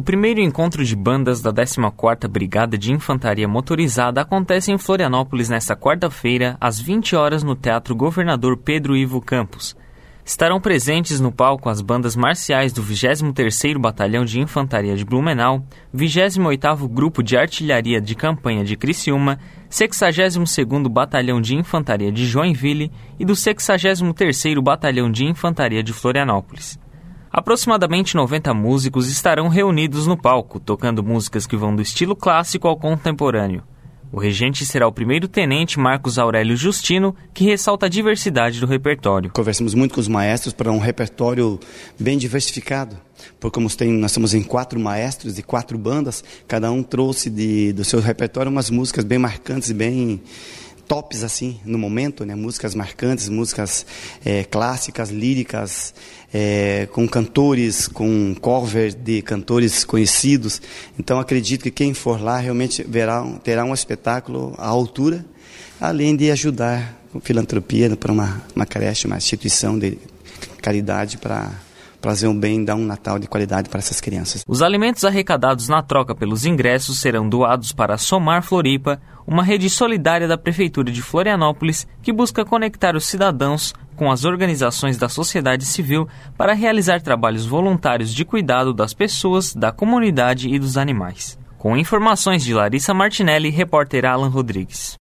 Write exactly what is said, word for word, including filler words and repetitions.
O primeiro encontro de bandas da décima quarta Brigada de Infantaria Motorizada acontece em Florianópolis nesta quarta-feira, às vinte horas, no Teatro Governador Pedro Ivo Campos. Estarão presentes no palco as bandas marciais do vigésimo terceiro Batalhão de Infantaria de Blumenau, vigésimo oitavo Grupo de Artilharia de Campanha de Criciúma, sexagésimo segundo Batalhão de Infantaria de Joinville e do sexagésimo terceiro Batalhão de Infantaria de Florianópolis. Aproximadamente noventa músicos estarão reunidos no palco, tocando músicas que vão do estilo clássico ao contemporâneo. O regente será o primeiro-tenente Marcos Aurélio Justino, que ressalta a diversidade do repertório. Conversamos muito com os maestros para um repertório bem diversificado, porque como tem, nós estamos em quatro maestros e quatro bandas, cada um trouxe de, do seu repertório umas músicas bem marcantes e bem tops assim no momento, né? Músicas marcantes, músicas é, clássicas, líricas, é, com cantores, com cover de cantores conhecidos. Então acredito que quem for lá realmente verá, terá um espetáculo à altura, além de ajudar com filantropia para uma, uma creche, uma instituição de caridade para fazer um bem, dar um Natal de qualidade para essas crianças. Os alimentos arrecadados na troca pelos ingressos serão doados para a Somar Floripa, uma rede solidária da Prefeitura de Florianópolis que busca conectar os cidadãos com as organizações da sociedade civil para realizar trabalhos voluntários de cuidado das pessoas, da comunidade e dos animais. Com informações de Larissa Martinelli, repórter Alan Rodrigues.